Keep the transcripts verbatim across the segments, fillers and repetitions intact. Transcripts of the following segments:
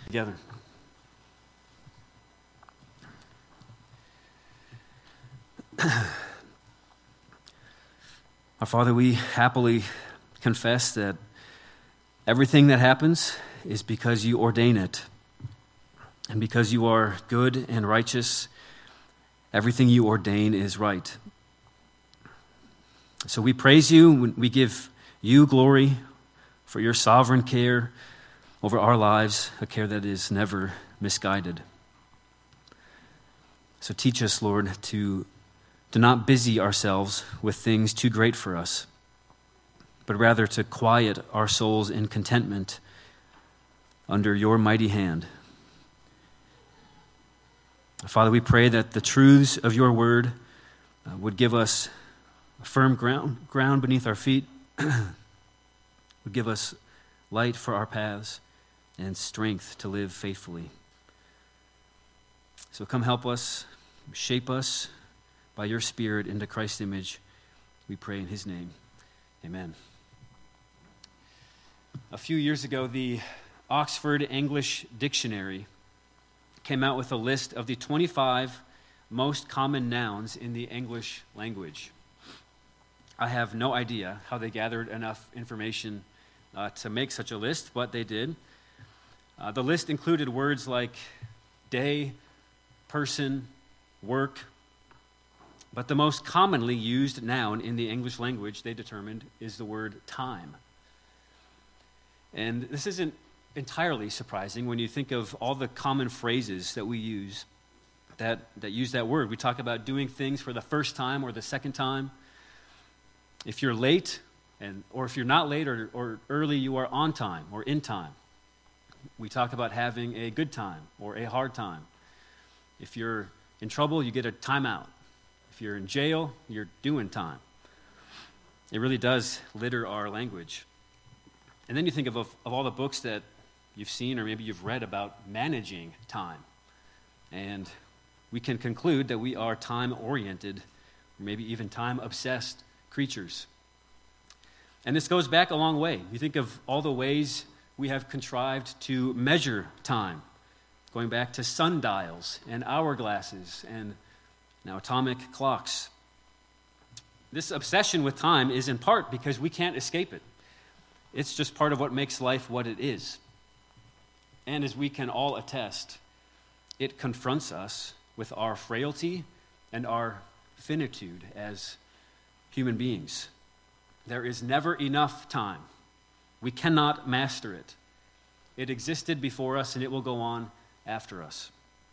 together. Our Father, we happily confess that everything that happens is because you ordain it. And because you are good and righteous, everything you ordain is right. So we praise you, we give you glory for your sovereign care over our lives, a care that is never misguided. So teach us, Lord, to, to not busy ourselves with things too great for us, but rather to quiet our souls in contentment under your mighty hand. Father, we pray that the truths of your word uh, would give us firm ground, ground beneath our feet, would give us light for our paths and strength to live faithfully. So come help us, shape us by your Spirit into Christ's image. We pray in his name. Amen. A few years ago, the Oxford English Dictionary came out with a list of the twenty-five most common nouns in the English language. I have no idea how they gathered enough information uh, to make such a list, but they did. Uh, the list included words like day, person, work, but the most commonly used noun in the English language, they determined, is the word time. And this isn't entirely surprising when you think of all the common phrases that we use that, that use that word. We talk about doing things for the first time or the second time. If you're late, and or if you're not late or, or early, you are on time or in time. We talk about having a good time or a hard time. If you're in trouble, you get a timeout. If you're in jail, you're doing time. It really does litter our language. And then you think of, of, of all the books that you've seen or maybe you've read about managing time. And we can conclude that we are time-oriented, or maybe even time-obsessed creatures. And this goes back a long way. You think of all the ways we have contrived to measure time, going back to sundials and hourglasses and now atomic clocks. This obsession with time is in part because we can't escape it. It's just part of what makes life what it is. And as we can all attest, it confronts us with our frailty and our finitude as human beings. There is never enough time. We cannot master it. It existed before us and it will go on after us.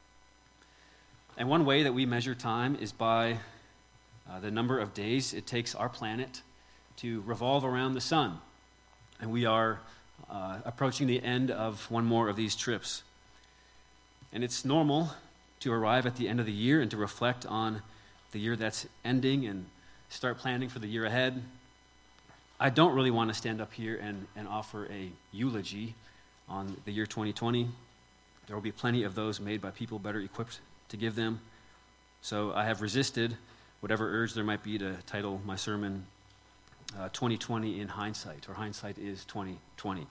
And one way that we measure time is by uh, the number of days it takes our planet to revolve around the sun. And we are uh, approaching the end of one more of these trips. And it's normal to arrive at the end of the year and to reflect on the year that's ending and start planning for the year ahead. I don't really want to stand up here and, and offer a eulogy on the year twenty twenty. There will be plenty of those made by people better equipped to give them. So I have resisted whatever urge there might be to title my sermon uh, twenty twenty in hindsight, or hindsight is twenty twenty.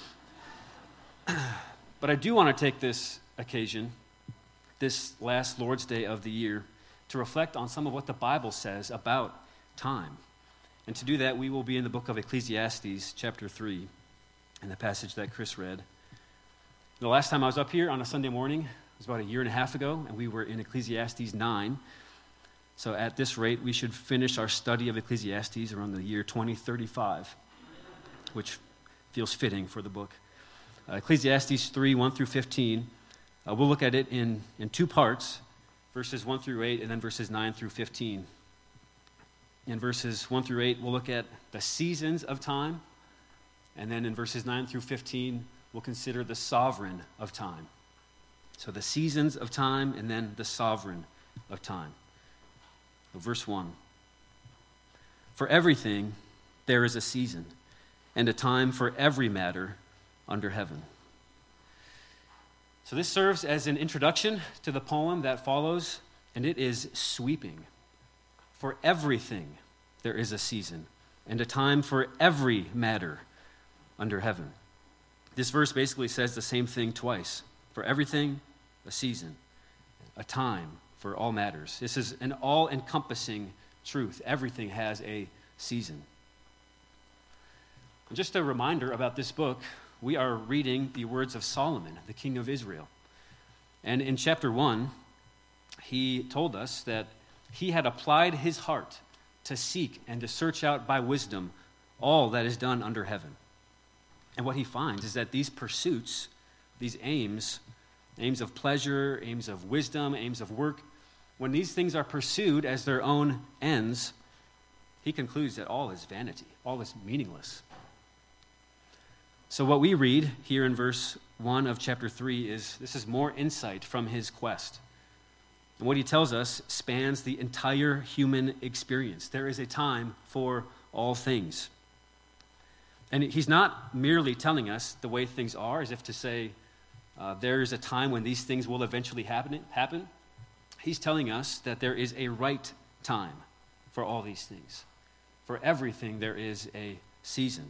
But I do want to take this occasion, this last Lord's Day of the year, to reflect on some of what the Bible says about time. And to do that, we will be in the book of Ecclesiastes, chapter three, in the passage that Chris read. The last time I was up here on a Sunday morning was about a year and a half ago, and we were in Ecclesiastes nine. So at this rate, we should finish our study of Ecclesiastes around the year twenty thirty-five, which feels fitting for the book. Uh, Ecclesiastes three, one through fifteen. Uh, we'll look at it in, in two parts, verses one through eight, and then verses nine through fifteen. In verses one through eight, we'll look at the seasons of time. And then in verses nine through fifteen, we'll consider the sovereign of time. So the seasons of time and then the sovereign of time. So verse one. For everything there is a season, and a time for every matter under heaven. So this serves as an introduction to the poem that follows, and it is sweeping. For everything there is a season, and a time for every matter under heaven. This verse basically says the same thing twice. For everything, a season, a time for all matters. This is an all-encompassing truth. Everything has a season. And just a reminder about this book, we are reading the words of Solomon, the king of Israel. And in chapter one, he told us that he had applied his heart to seek and to search out by wisdom all that is done under heaven. And what he finds is that these pursuits, these aims, aims of pleasure, aims of wisdom, aims of work, when these things are pursued as their own ends, he concludes that all is vanity, all is meaningless. So what we read here in verse one of chapter three is, this is more insight from his quest. And what he tells us spans the entire human experience. There is a time for all things. And he's not merely telling us the way things are, as if to say, uh, there is a time when these things will eventually happen, happen. He's telling us that there is a right time for all these things. For everything, there is a season.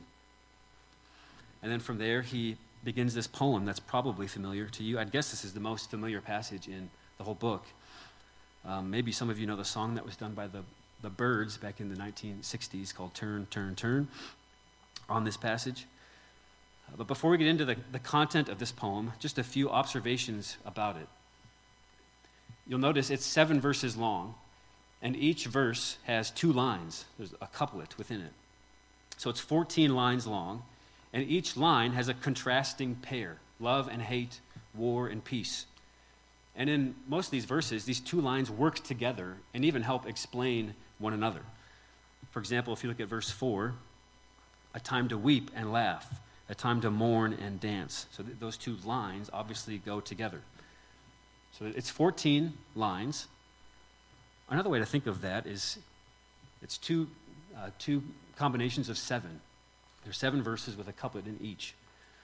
And then from there, he begins this poem that's probably familiar to you. I'd guess this is the most familiar passage in the whole book. Um, maybe some of you know the song that was done by the, the Byrds back in the nineteen sixties called Turn, Turn, Turn on this passage. Uh, but before we get into the, the content of this poem, just a few observations about it. You'll notice it's seven verses long, and each verse has two lines. There's a couplet within it. So it's fourteen lines long. And each line has a contrasting pair, love and hate, war and peace. And in most of these verses, these two lines work together and even help explain one another. For example, if you look at verse four, a time to weep and laugh, a time to mourn and dance. So th- those two lines obviously go together. So it's fourteen lines. Another way to think of that is it's two, uh, two combinations of seven. There are seven verses with a couplet in each.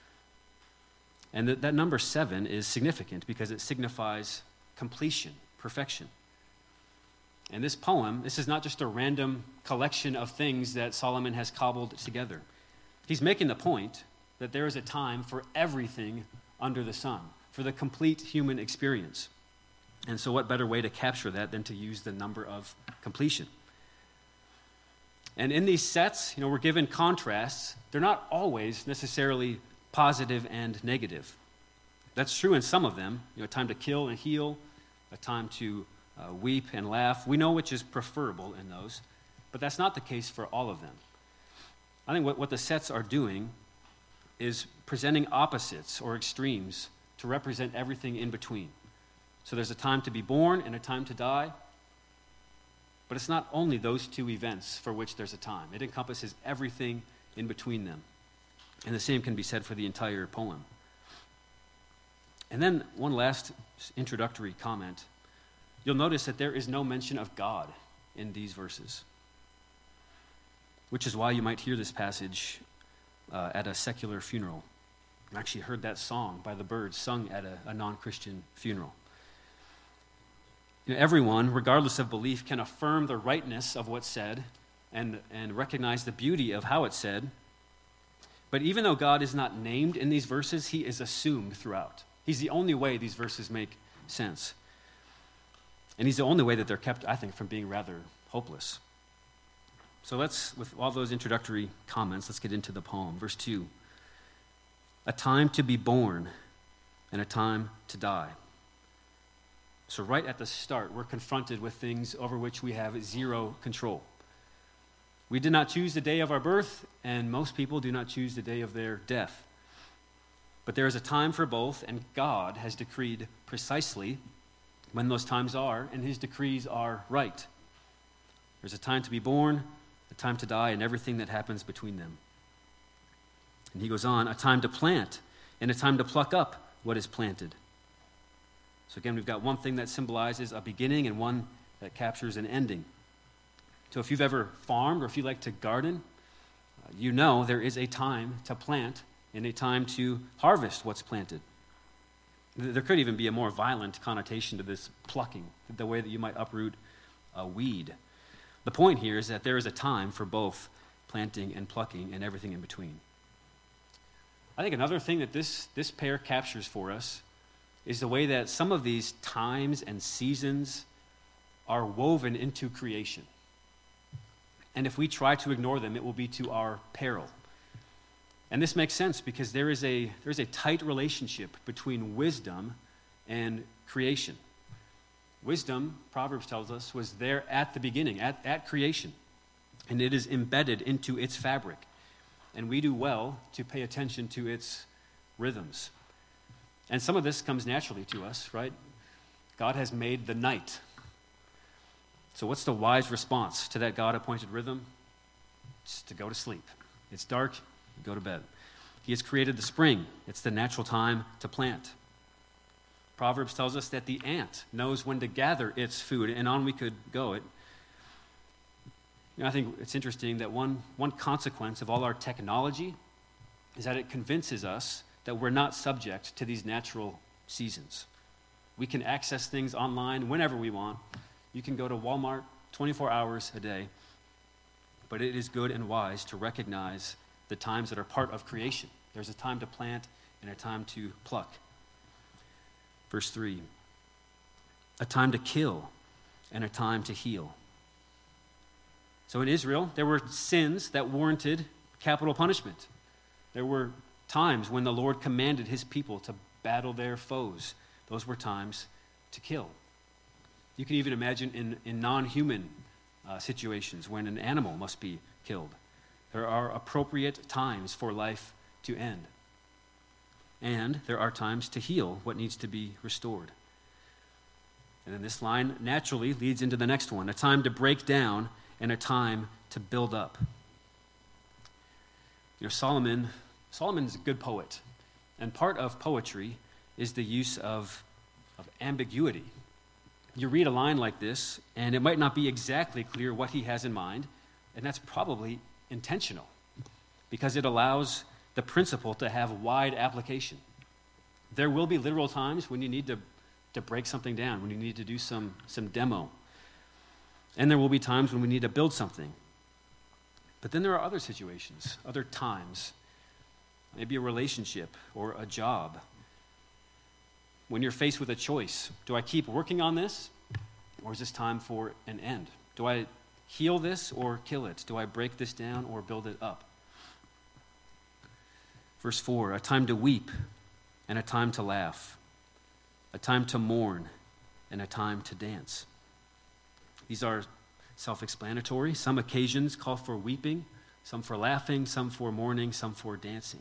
And th- that number seven is significant because it signifies completion, perfection. And this poem, this is not just a random collection of things that Solomon has cobbled together. He's making the point that there is a time for everything under the sun, for the complete human experience. And so what better way to capture that than to use the number of completion? And in these sets, you know, we're given contrasts. They're not always necessarily positive and negative. That's true in some of them. You know, a time to kill and heal, a time to uh, weep and laugh. We know which is preferable in those, but that's not the case for all of them. I think what, what the sets are doing is presenting opposites or extremes to represent everything in between. So there's a time to be born and a time to die. But it's not only those two events for which there's a time. It encompasses everything in between them. And the same can be said for the entire poem. And then one last introductory comment. You'll notice that there is no mention of God in these verses, which is why you might hear this passage uh, at a secular funeral. I actually heard that song by the Byrds sung at a, a non-Christian funeral. You know, everyone, regardless of belief, can affirm the rightness of what's said and, and recognize the beauty of how it's said. But even though God is not named in these verses, he is assumed throughout. He's the only way these verses make sense. And he's the only way that they're kept, I think, from being rather hopeless. So let's, with all those introductory comments, let's get into the poem. Verse two, a time to be born and a time to die. So right at the start, we're confronted with things over which we have zero control. We did not choose the day of our birth, and most people do not choose the day of their death. But there is a time for both, and God has decreed precisely when those times are, and his decrees are right. There's a time to be born, a time to die, and everything that happens between them. And he goes on, a time to plant, and a time to pluck up what is planted. So again, we've got one thing that symbolizes a beginning and one that captures an ending. So if you've ever farmed or if you like to garden, uh, you know there is a time to plant and a time to harvest what's planted. There could even be a more violent connotation to this plucking, the way that you might uproot a weed. The point here is that there is a time for both planting and plucking and everything in between. I think another thing that this, this pair captures for us is the way that some of these times and seasons are woven into creation. And if we try to ignore them, it will be to our peril. And this makes sense because there is a there's a tight relationship between wisdom and creation. Wisdom, Proverbs tells us, was there at the beginning, at, at creation. And it is embedded into its fabric. And we do well to pay attention to its rhythms. And some of this comes naturally to us, right? God has made the night. So what's the wise response to that God-appointed rhythm? It's to go to sleep. It's dark, you go to bed. He has created the spring. It's the natural time to plant. Proverbs tells us that the ant knows when to gather its food, and on we could go. It, you know, I think it's interesting that one, one consequence of all our technology is that it convinces us that we're not subject to these natural seasons. We can access things online whenever we want. You can go to Walmart twenty-four hours a day. But it is good and wise to recognize the times that are part of creation. There's a time to plant and a time to pluck. Verse three, a time to kill and a time to heal. So in Israel, there were sins that warranted capital punishment. There were times when the Lord commanded his people to battle their foes. Those were times to kill. You can even imagine in, in non-human uh, situations when an animal must be killed. There are appropriate times for life to end. And there are times to heal what needs to be restored. And then this line naturally leads into the next one, a time to break down and a time to build up. You know, Solomon, Solomon is a good poet. And part of poetry is the use of, of ambiguity. You read a line like this, and it might not be exactly clear what he has in mind, and that's probably intentional because it allows the principle to have wide application. There will be literal times when you need to, to break something down, when you need to do some, some demo. And there will be times when we need to build something. But then there are other situations, other times, maybe a relationship or a job. When you're faced with a choice, do I keep working on this, or is this time for an end? Do I heal this or kill it? Do I break this down or build it up? Verse four, a time to weep and a time to laugh, a time to mourn and a time to dance. These are self-explanatory. Some occasions call for weeping, some for laughing, some for mourning, some for dancing.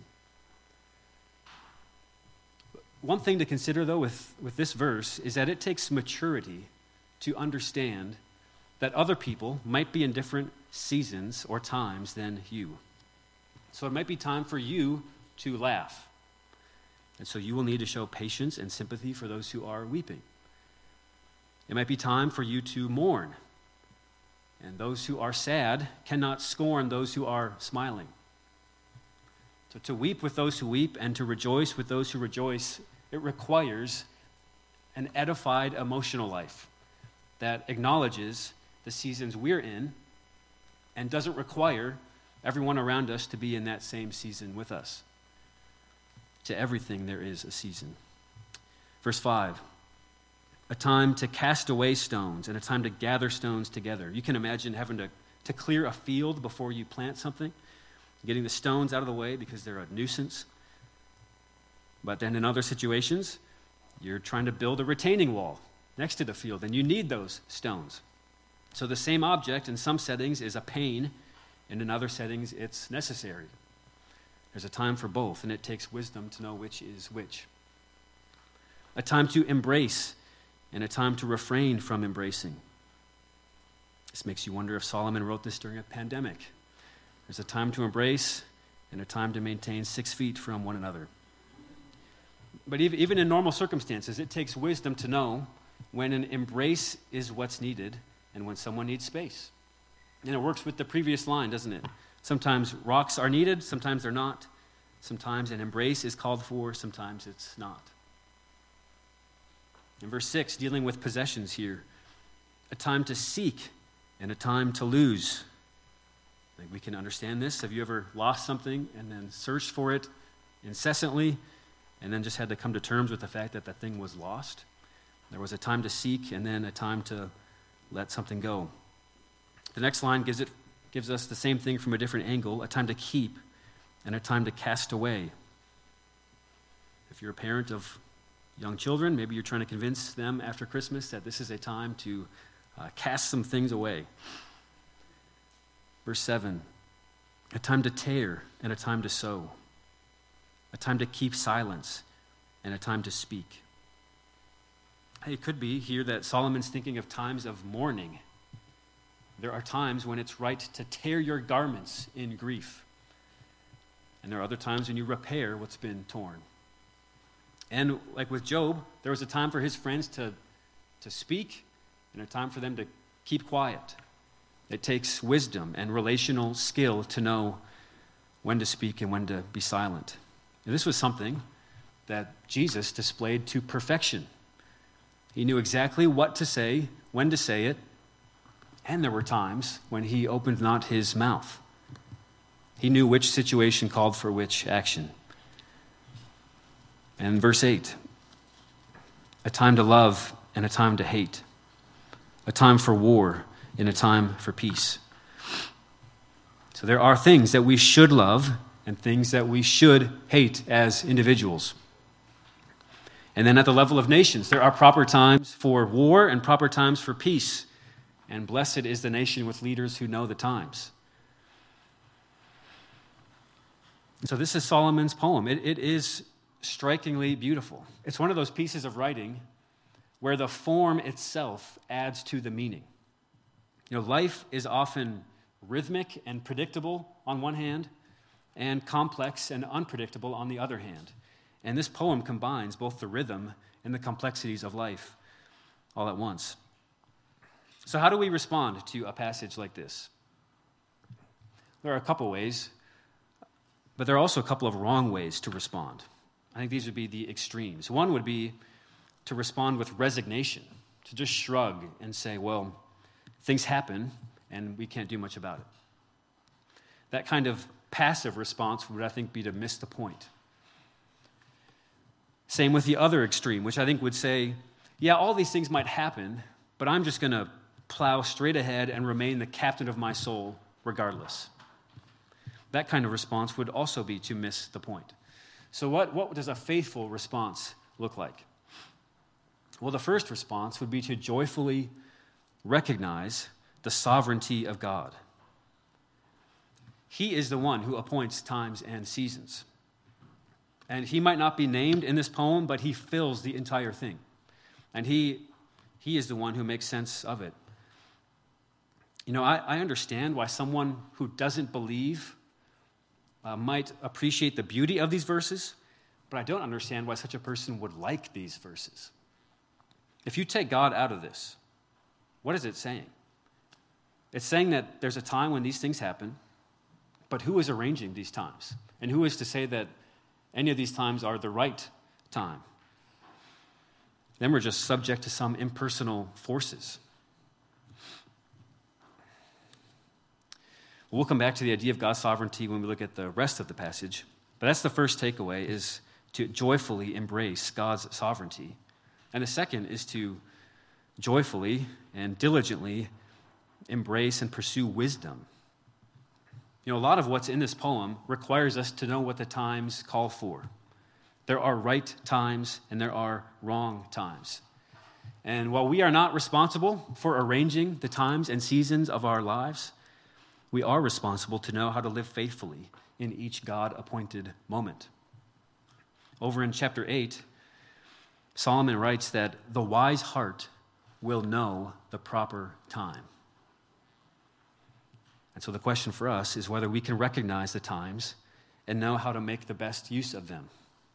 One thing to consider, though, with, with this verse is that it takes maturity to understand that other people might be in different seasons or times than you. So it might be time for you to laugh. And so you will need to show patience and sympathy for those who are weeping. It might be time for you to mourn. And those who are sad cannot scorn those who are smiling. So to weep with those who weep and to rejoice with those who rejoice, it requires an edified emotional life that acknowledges the seasons we're in and doesn't require everyone around us to be in that same season with us. To everything there is a season. Verse five, a time to cast away stones and a time to gather stones together. You can imagine having to, to clear a field before you plant something, getting the stones out of the way because they're a nuisance. But then in other situations, you're trying to build a retaining wall next to the field, and you need those stones. So the same object in some settings is a pain, and in other settings it's necessary. There's a time for both, and it takes wisdom to know which is which. A time to embrace and a time to refrain from embracing. This makes you wonder if Solomon wrote this during a pandemic. There's a time to embrace and a time to maintain six feet from one another. But even in normal circumstances, it takes wisdom to know when an embrace is what's needed and when someone needs space. And it works with the previous line, doesn't it? Sometimes rocks are needed, sometimes they're not. Sometimes an embrace is called for, sometimes it's not. In verse six, dealing with possessions here, a time to seek and a time to lose. I think we can understand this. Have you ever lost something and then searched for it incessantly and then just had to come to terms with the fact that the thing was lost. There was a time to seek and then a time to let something go. The next line gives it gives us the same thing from a different angle, a time to keep and a time to cast away. If you're a parent of young children, maybe you're trying to convince them after Christmas that this is a time to uh, cast some things away. Verse seven, a time to tear and a time to sow, a time to keep silence and a time to speak. It could be here that Solomon's thinking of times of mourning. There are times when it's right to tear your garments in grief. And there are other times when you repair what's been torn. And like with Job, there was a time for his friends to, to speak and a time for them to keep quiet. It takes wisdom and relational skill to know when to speak and when to be silent. And this was something that Jesus displayed to perfection. He knew exactly what to say, when to say it, and there were times when he opened not his mouth. He knew which situation called for which action. And verse eight, a time to love and a time to hate, a time for war and a time for peace. So there are things that we should love and things that we should hate as individuals. And then at the level of nations, there are proper times for war and proper times for peace. And blessed is the nation with leaders who know the times. So this is Solomon's poem. It, it is strikingly beautiful. It's one of those pieces of writing where the form itself adds to the meaning. You know, life is often rhythmic and predictable on one hand, and complex and unpredictable on the other hand. And this poem combines both the rhythm and the complexities of life all at once. So how do we respond to a passage like this? There are a couple ways, but there are also a couple of wrong ways to respond. I think these would be the extremes. One would be to respond with resignation, to just shrug and say, well, things happen and we can't do much about it. That kind of passive response would, I think, be to miss the point. Same with the other extreme, which I think would say, yeah, all these things might happen, but I'm just going to plow straight ahead and remain the captain of my soul regardless. That kind of response would also be to miss the point. So what, what does a faithful response look like? Well, the first response would be to joyfully recognize the sovereignty of God. He is the one who appoints times and seasons. And he might not be named in this poem, but he fills the entire thing. And he, he is the one who makes sense of it. You know, I, I understand why someone who doesn't believe uh, might appreciate the beauty of these verses, but I don't understand why such a person would like these verses. If you take God out of this, what is it saying? It's saying that there's a time when these things happen, but who is arranging these times? And who is to say that any of these times are the right time? Then we're just subject to some impersonal forces. We'll come back to the idea of God's sovereignty when we look at the rest of the passage, but that's the first takeaway, is to joyfully embrace God's sovereignty. And the second is to joyfully and diligently embrace and pursue wisdom. You know, a lot of what's in this poem requires us to know what the times call for. There are right times and there are wrong times. And while we are not responsible for arranging the times and seasons of our lives, we are responsible to know how to live faithfully in each God-appointed moment. Over in chapter eight, Solomon writes that the wise heart will know the proper time. And so the question for us is whether we can recognize the times and know how to make the best use of them.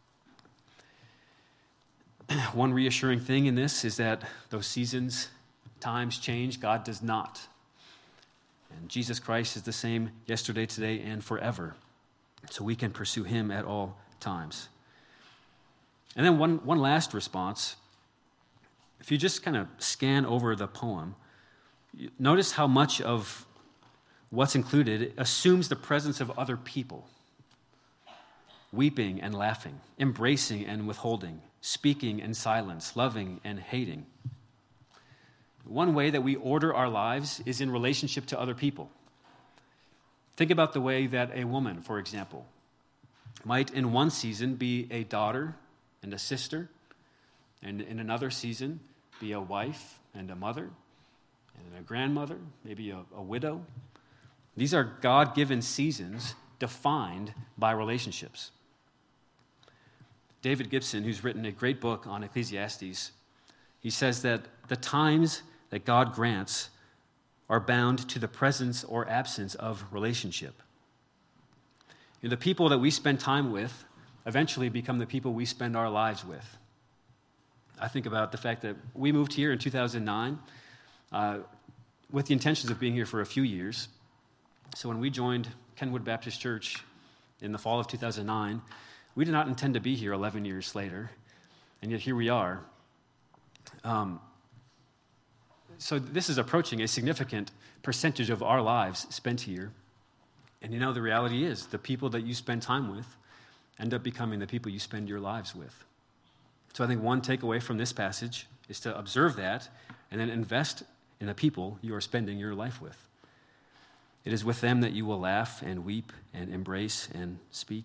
One reassuring thing in this is that those seasons, times change. God does not. And Jesus Christ is the same yesterday, today, and forever. So we can pursue him at all times. And then one, one last response. If you just kind of scan over the poem, notice how much of what's included assumes the presence of other people. weeping and laughing, embracing and withholding, speaking and silence, loving and hating. One way that we order our lives is in relationship to other people. Think about the way that a woman, for example, might in one season be a daughter and a sister, and in another season be a wife and a mother, and a grandmother, maybe a, a widow. These are God-given seasons defined by relationships. David Gibson, who's written a great book on Ecclesiastes, he says that the times that God grants are bound to the presence or absence of relationship. You know, the people that we spend time with eventually become the people we spend our lives with. I think about the fact that we moved here in two thousand nine uh, with the intentions of being here for a few years. So when we joined Kenwood Baptist Church in the fall of two thousand nine, we did not intend to be here eleven years later, and yet here we are. Um, so this is approaching a significant percentage of our lives spent here. And you know, the reality is the people that you spend time with end up becoming the people you spend your lives with. So I think one takeaway from this passage is to observe that and then invest in the people you are spending your life with. It is with them that you will laugh and weep and embrace and speak.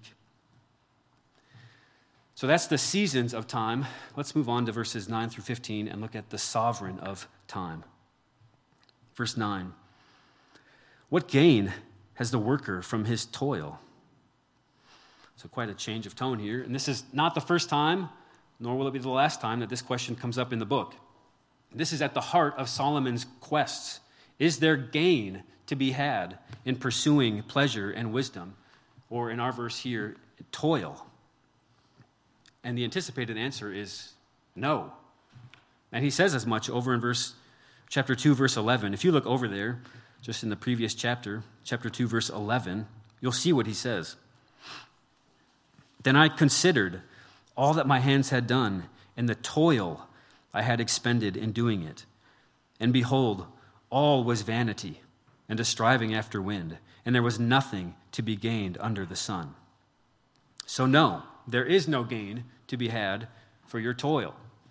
So that's the seasons of time. Let's move on to verses nine through fifteen and look at the sovereign of time. Verse nine. What gain has the worker from his toil? So quite a change of tone here. And this is not the first time, nor will it be the last time that this question comes up in the book. This is at the heart of Solomon's quests. Is there gain to be had in pursuing pleasure and wisdom? Or in our verse here, toil? And the anticipated answer is no. And he says as much over in verse chapter two, verse eleven. If you look over there, just in the previous chapter, chapter two, verse eleven, you'll see what he says. Then I considered all that my hands had done and the toil I had expended in doing it. And behold, all was vanity and a striving after wind, and there was nothing to be gained under the sun. So no, there is no gain to be had for your toil.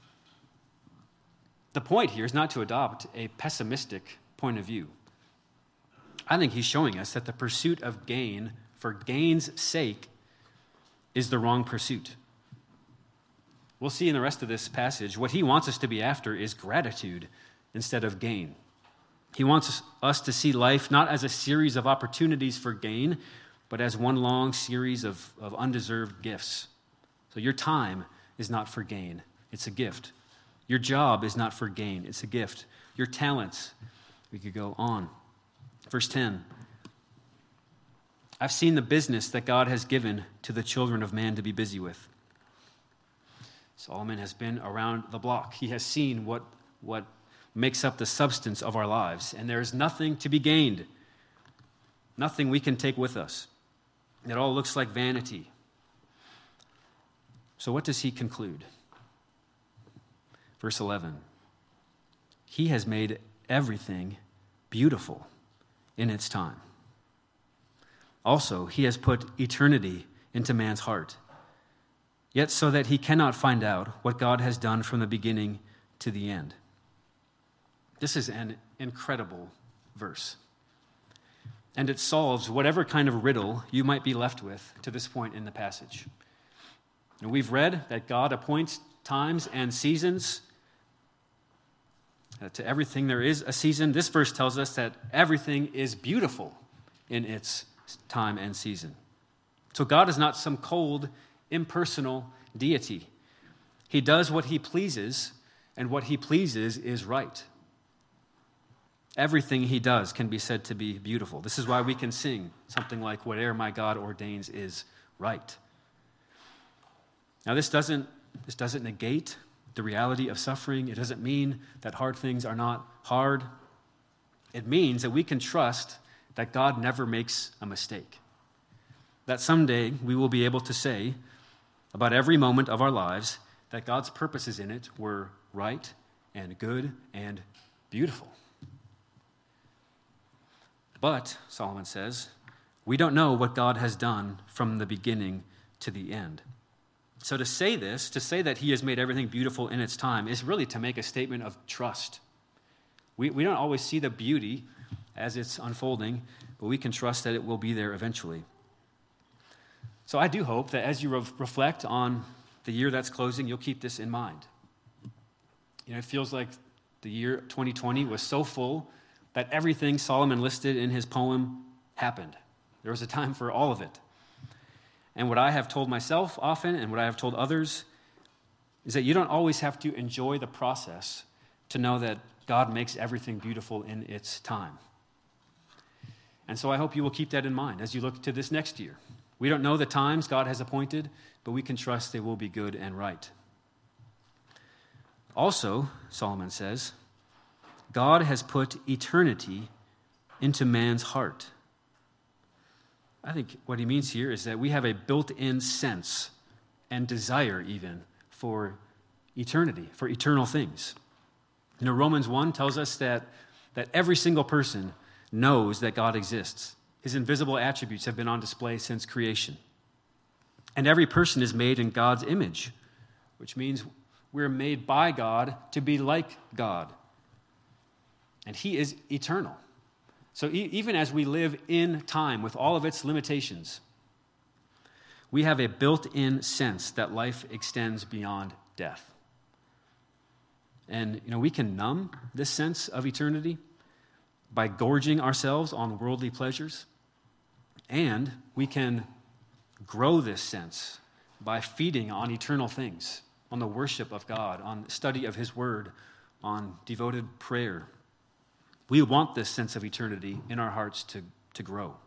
The point here is not to adopt a pessimistic point of view. I think he's showing us that the pursuit of gain for gain's sake is the wrong pursuit. We'll see in the rest of this passage, what he wants us to be after is gratitude instead of gain. He wants us to see life not as a series of opportunities for gain, but as one long series of, of undeserved gifts. So your time is not for gain, it's a gift. Your job is not for gain, it's a gift. Your talents, we could go on. Verse ten, I've seen the business that God has given to the children of man to be busy with. Solomon has been around the block. He has seen what, what makes up the substance of our lives, and there is nothing to be gained, nothing we can take with us. It all looks like vanity. So what does he conclude? Verse eleven, he has made everything beautiful in its time. Also, he has put eternity into man's heart, yet so that he cannot find out what God has done from the beginning to the end. This is an incredible verse, and it solves whatever kind of riddle you might be left with to this point in the passage. And we've read that God appoints times and seasons. Uh, to everything there is a season. This verse tells us that everything is beautiful in its time and season. So God is not some cold, impersonal deity. He does what he pleases, and what he pleases is right. Everything he does can be said to be beautiful. This is why we can sing something like, whatever my God ordains is right. Now this doesn't, this doesn't negate the reality of suffering. It doesn't mean that hard things are not hard. It means that we can trust that God never makes a mistake. That someday we will be able to say about every moment of our lives that God's purposes in it were right and good and beautiful. But, Solomon says, we don't know what God has done from the beginning to the end. So to say this, to say that he has made everything beautiful in its time, is really to make a statement of trust. We, we don't always see the beauty as it's unfolding, but we can trust that it will be there eventually. So I do hope that as you re- reflect on the year that's closing, you'll keep this in mind. You know, it feels like the year twenty twenty was so full that everything Solomon listed in his poem happened. There was a time for all of it. And what I have told myself often and what I have told others is that you don't always have to enjoy the process to know that God makes everything beautiful in its time. And so I hope you will keep that in mind as you look to this next year. We don't know the times God has appointed, but we can trust they will be good and right. Also, Solomon says, God has put eternity into man's heart. I think what he means here is that we have a built-in sense and desire even for eternity, for eternal things. You know, Romans one tells us that, that every single person knows that God exists. His invisible attributes have been on display since creation. And every person is made in God's image, which means we're made by God to be like God. And he is eternal. So e- even as we live in time with all of its limitations, we have a built-in sense that life extends beyond death. And, you know, we can numb this sense of eternity by gorging ourselves on worldly pleasures, and we can grow this sense by feeding on eternal things, on the worship of God, on study of his word, on devoted prayer. We want this sense of eternity in our hearts to, to grow.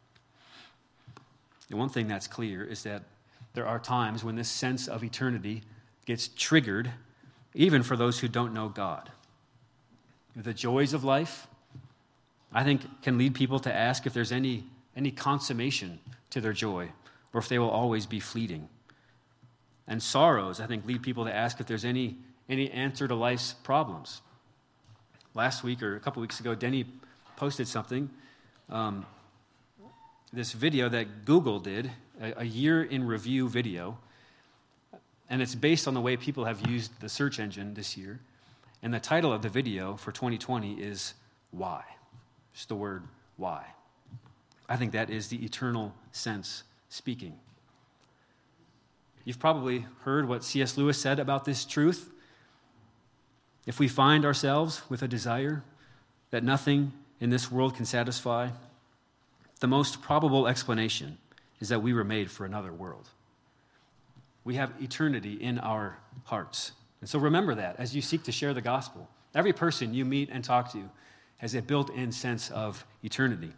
And one thing that's clear is that there are times when this sense of eternity gets triggered, even for those who don't know God. The joys of life, I think, can lead people to ask if there's any, any consummation to their joy, or if they will always be fleeting. And sorrows, I think, lead people to ask if there's any, any answer to life's problems. Last week, or a couple weeks ago, Denny posted something, um, this video that Google did, a, a year in review video, and it's based on the way people have used the search engine this year. And the title of the video for twenty twenty is Why? Just the word why. I think that is the eternal sense speaking. You've probably heard what C S Lewis said about this truth. If we find ourselves with a desire that nothing in this world can satisfy, the most probable explanation is that we were made for another world. We have eternity in our hearts. And so remember that as you seek to share the gospel. Every person you meet and talk to has a built-in sense of eternity.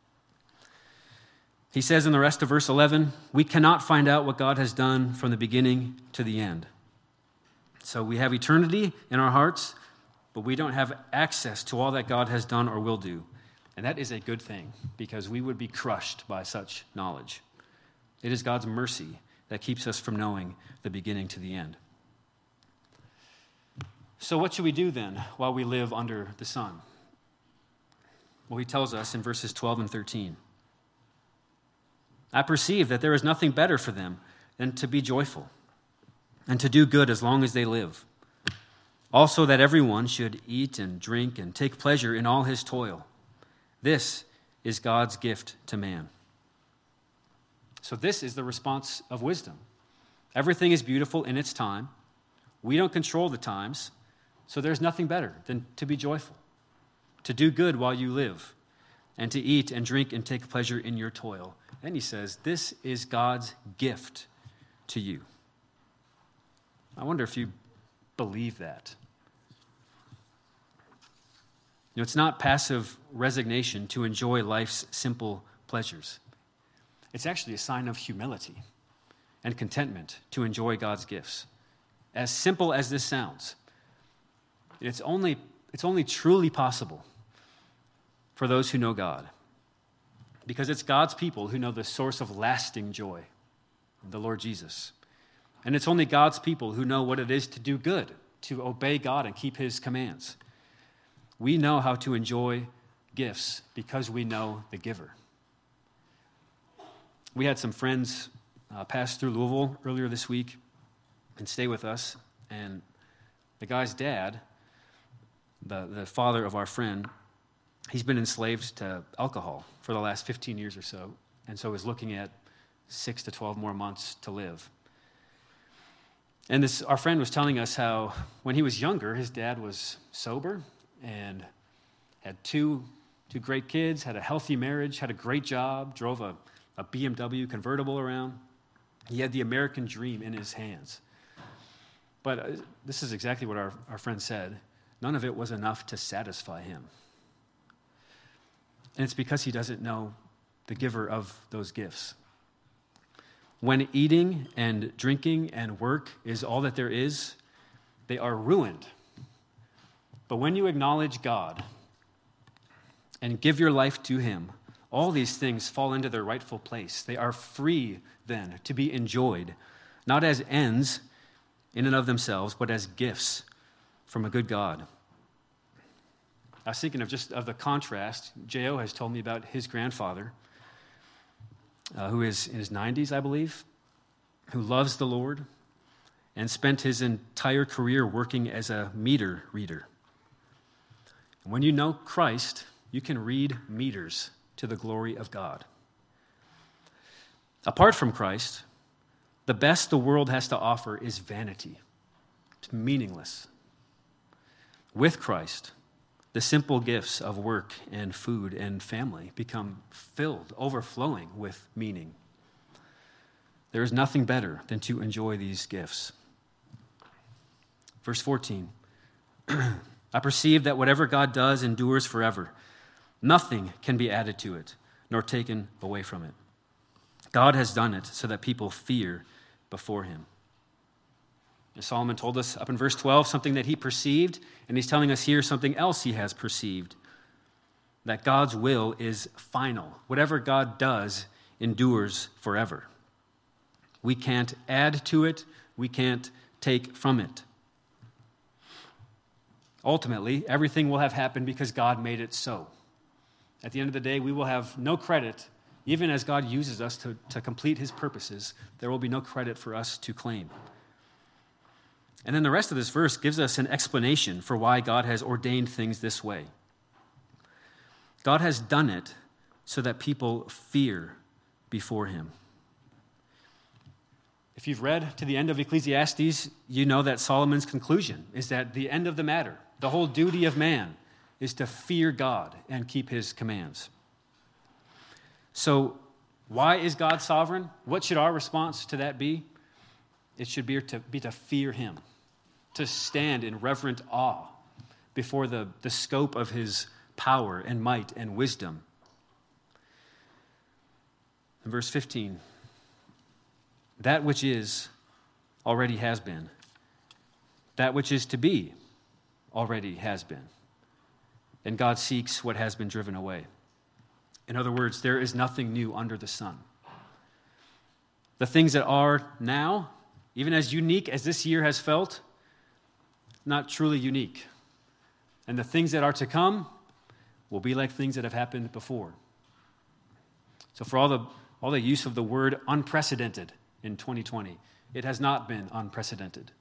He says in the rest of verse eleven, we cannot find out what God has done from the beginning to the end. So we have eternity in our hearts, but we don't have access to all that God has done or will do. And that is a good thing, because we would be crushed by such knowledge. It is God's mercy that keeps us from knowing the beginning to the end. So what should we do then while we live under the sun? Well, he tells us in verses twelve and thirteen, I perceive that there is nothing better for them than to be joyful and to do good as long as they live. Also that everyone should eat and drink and take pleasure in all his toil. This is God's gift to man. So this is the response of wisdom. Everything is beautiful in its time. We don't control the times, so there's nothing better than to be joyful, to do good while you live, and to eat and drink and take pleasure in your toil. And he says, this is God's gift to you. I wonder if you believe that. You know, it's not passive resignation to enjoy life's simple pleasures. It's actually a sign of humility and contentment to enjoy God's gifts. As simple as this sounds, it's only, it's only truly possible for those who know God, because it's God's people who know the source of lasting joy, the Lord Jesus. And it's only God's people who know what it is to do good, to obey God and keep his commands. We know how to enjoy gifts because we know the giver. We had some friends uh, passed through Louisville earlier this week and stayed with us. And the guy's dad, the, the father of our friend, he's been enslaved to alcohol for the last fifteen years or so, and so is looking at six to twelve more months to live. And this, our friend was telling us how when he was younger, his dad was sober and had two, two great kids, had a healthy marriage, had a great job, drove a, a B M W convertible around. He had the American dream in his hands. But uh, this is exactly what our, our friend said. None of it was enough to satisfy him. And it's because he doesn't know the giver of those gifts. When eating and drinking and work is all that there is, they are ruined. But when you acknowledge God and give your life to Him, all these things fall into their rightful place. They are free then to be enjoyed, not as ends in and of themselves, but as gifts from a good God. I was thinking of just of the contrast. J O has told me about his grandfather, uh, who is in his nineties, I believe, who loves the Lord and spent his entire career working as a meter reader. When you know Christ, you can read meters to the glory of God. Apart from Christ, the best the world has to offer is vanity. It's meaningless. With Christ, the simple gifts of work and food and family become filled, overflowing with meaning. There is nothing better than to enjoy these gifts. Verse fourteen, I perceive that whatever God does endures forever. Nothing can be added to it, nor taken away from it. God has done it so that people fear before Him. And Solomon told us up in verse twelve something that he perceived, and he's telling us here something else he has perceived, that God's will is final. Whatever God does endures forever. We can't add to it. We can't take from it. Ultimately, everything will have happened because God made it so. At the end of the day, we will have no credit, even as God uses us to, to complete His purposes. There will be no credit for us to claim. And then the rest of this verse gives us an explanation for why God has ordained things this way. God has done it so that people fear before Him. If you've read to the end of Ecclesiastes, you know that Solomon's conclusion is that the end of the matter, the whole duty of man, is to fear God and keep His commands. So, why is God sovereign? What should our response to that be? It should be to, be to fear Him, to stand in reverent awe before the, the scope of His power and might and wisdom. In verse fifteen, that which is already has been. That which is to be already has been. And God seeks what has been driven away. In other words, there is nothing new under the sun. The things that are now, even as unique as this year has felt, not truly unique. And the things that are to come will be like things that have happened before. So for all the, all the use of the word unprecedented in twenty twenty, it has not been unprecedented.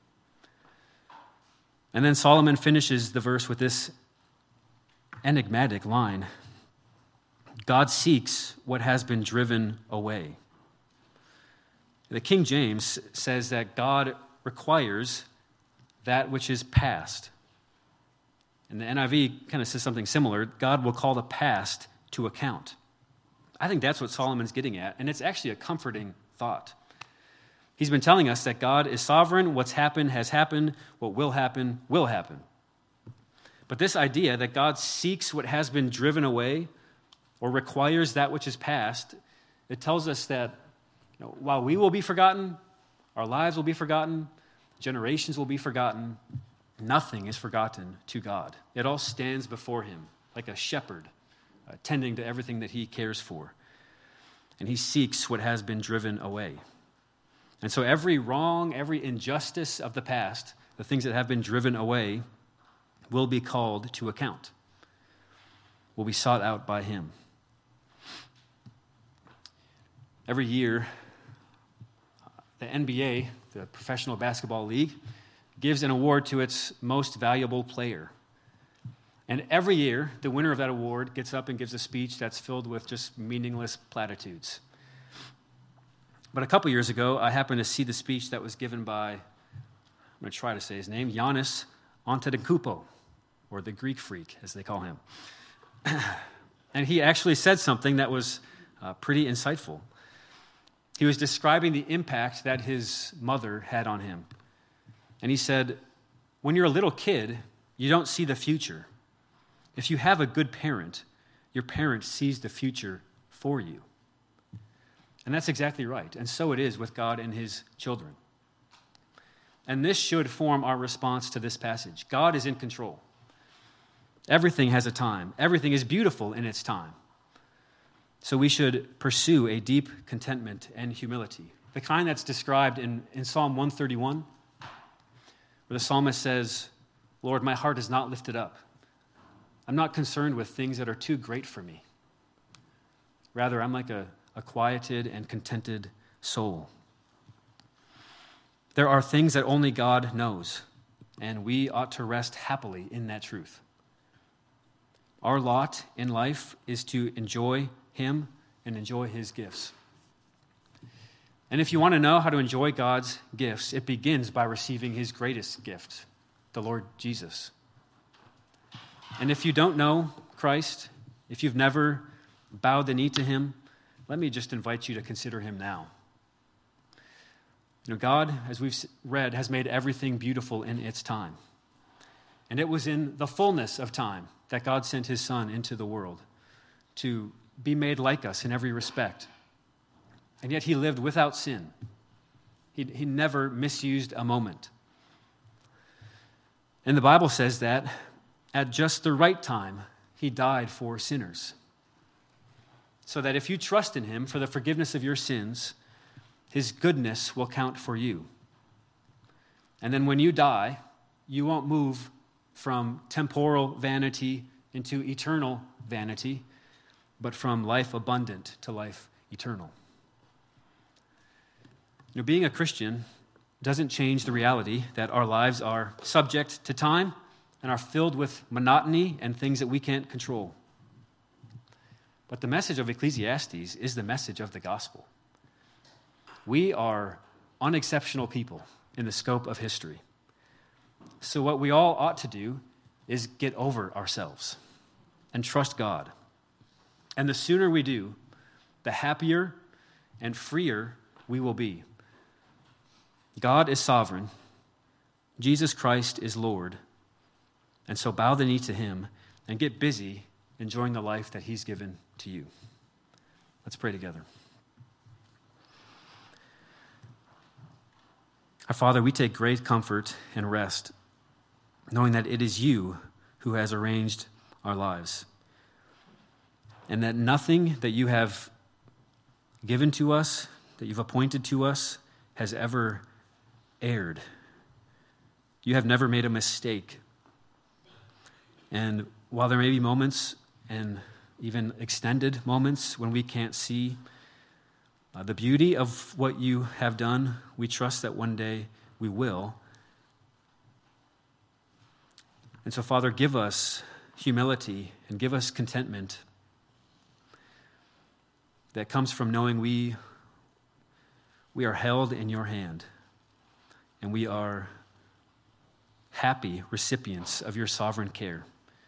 And then Solomon finishes the verse with this enigmatic line. God seeks what has been driven away. The King James says that God requires that which is past. And the N I V kind of says something similar. God will call the past to account. I think that's what Solomon's getting at, and it's actually a comforting thought. He's been telling us that God is sovereign. What's happened has happened. What will happen will happen. But this idea that God seeks what has been driven away or requires that which is past, it tells us that you know, while we will be forgotten, our lives will be forgotten, generations will be forgotten, nothing is forgotten to God. It all stands before Him like a shepherd uh, tending to everything that He cares for. And He seeks what has been driven away. And so every wrong, every injustice of the past, the things that have been driven away, will be called to account, will be sought out by Him. Every year, the N B A, the Professional Basketball League, gives an award to its most valuable player. And every year, the winner of that award gets up and gives a speech that's filled with just meaningless platitudes. But a couple years ago, I happened to see the speech that was given by, I'm going to try to say his name, Giannis Antetokounmpo, or the Greek freak, as they call him. And he actually said something that was uh, pretty insightful. He was describing the impact that his mother had on him. And he said, when you're a little kid, you don't see the future. If you have a good parent, your parent sees the future for you. And that's exactly right. And so it is with God and his children. And this should form our response to this passage. God is in control. Everything has a time. Everything is beautiful in its time. So we should pursue a deep contentment and humility, the kind that's described in, in Psalm one thirty-one, where the psalmist says, Lord, my heart is not lifted up. I'm not concerned with things that are too great for me. Rather, I'm like a, a quieted and contented soul. There are things that only God knows, and we ought to rest happily in that truth. Our lot in life is to enjoy him and enjoy his gifts. And if you want to know how to enjoy God's gifts, it begins by receiving his greatest gift, the Lord Jesus. And if you don't know Christ, if you've never bowed the knee to him, let me just invite you to consider him now. You know, God, as we've read, has made everything beautiful in its time. And it was in the fullness of time that God sent his Son into the world to be made like us in every respect. And yet he lived without sin. He, he never misused a moment. And the Bible says that at just the right time, he died for sinners. So that if you trust in him for the forgiveness of your sins, his goodness will count for you. And then when you die, you won't move from temporal vanity into eternal vanity, but from life abundant to life eternal. You know, being a Christian doesn't change the reality that our lives are subject to time and are filled with monotony and things that we can't control. But the message of Ecclesiastes is the message of the gospel. We are unexceptional people in the scope of history. So what we all ought to do is get over ourselves and trust God. And the sooner we do, the happier and freer we will be. God is sovereign. Jesus Christ is Lord. And so bow the knee to him and get busy enjoying the life that he's given to you. Let's pray together. Our Father, we take great comfort and rest knowing that it is you who has arranged our lives, and that nothing that you have given to us, that you've appointed to us, has ever erred. You have never made a mistake. And while there may be moments and even extended moments when we can't see uh, the beauty of what you have done, we trust that one day we will. And so, Father, give us humility and give us contentment that comes from knowing we, we are held in your hand and we are happy recipients of your sovereign care.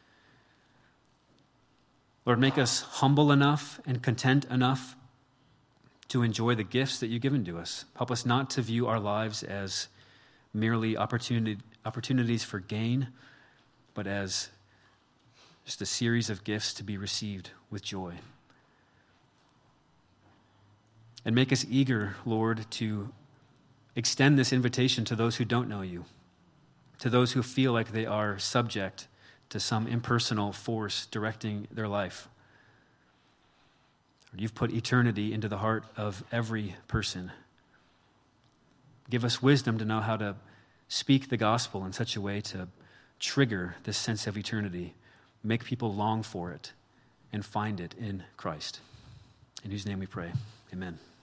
Lord, make us humble enough and content enough to enjoy the gifts that you've given to us. Help us not to view our lives as merely opportunity, opportunities for gain, but as just a series of gifts to be received with joy. And make us eager, Lord, to extend this invitation to those who don't know you, to those who feel like they are subject to some impersonal force directing their life. You've put eternity into the heart of every person. Give us wisdom to know how to speak the gospel in such a way to trigger this sense of eternity, make people long for it, and find it in Christ. In whose name we pray. Amen.